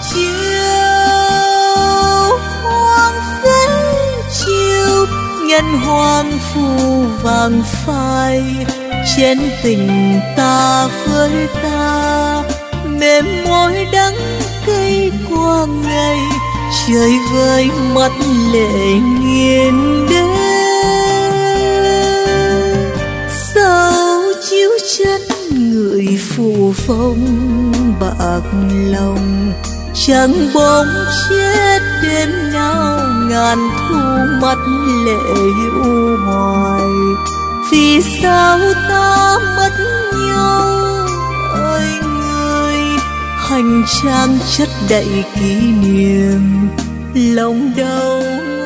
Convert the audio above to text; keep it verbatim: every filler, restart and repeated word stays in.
chiều hoang phế chiều nhân hoang phù vàng phai trên tình ta với ta mềm môi đắng cây qua ngày trời với mắt lệ nghiền đêm sao chiếu chân người phù phong bạc lòng chẳng bóng chết đêm nào ngàn thu mắt lệ u hoài vì sao ta mất nhau ơi người hành trang chất đầy kỷ niệm lòng đau